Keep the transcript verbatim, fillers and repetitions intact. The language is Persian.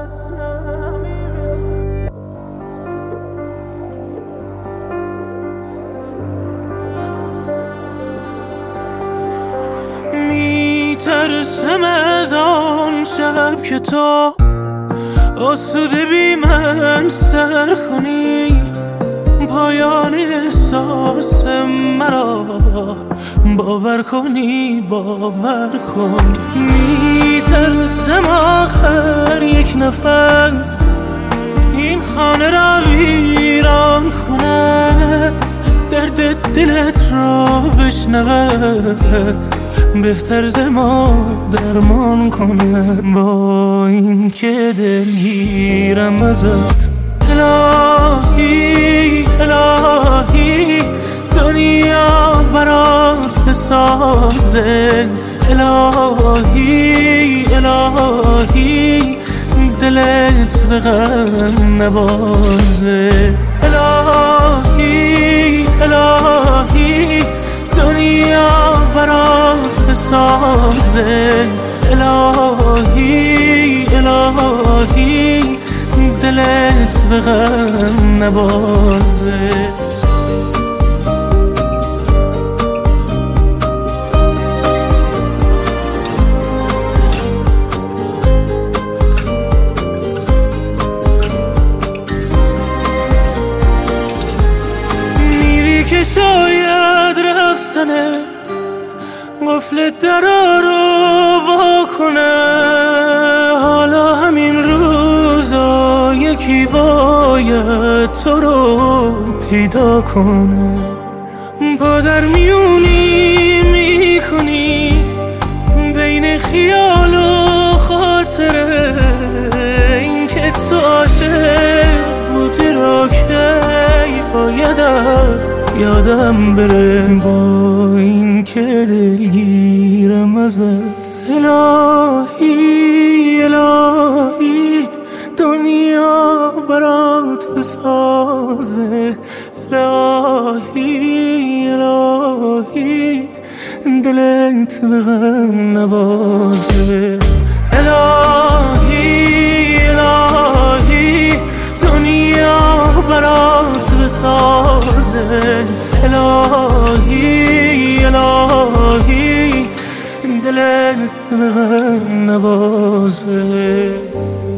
میترسم از آن شب که تو آسوده بی من سر کنی، پایان احساس مرا باور کنی، باور کن. میترسم آخر یک نفر این خانه را ویران کنه، درد دلت را بشنود، بهتر ز ما درمان کنه. با این که دلگیرم ازت الهی الهی، دنیا برات بسازه، الهی الهی دلت به غم نبازه، الهی الهی دنیا برات بسازه، الهی الهی دلت به غم نبازه. میری که شاید رفتنت قفل درا رو وا کنه، حالا همین روزا یکی باید تو رو پیدا کنه. با در میونی میکنی بین خیال و خاطره، این که تو عاشق بودی را که باید از یادم بره. با این که دلگیرم ازت الهی الهی، دنیا برات بسازه، الهی الهی دلت به غم نبازه، الهی الهی دنیا برات بسازه، الهی الهی دلت به غم نبازه.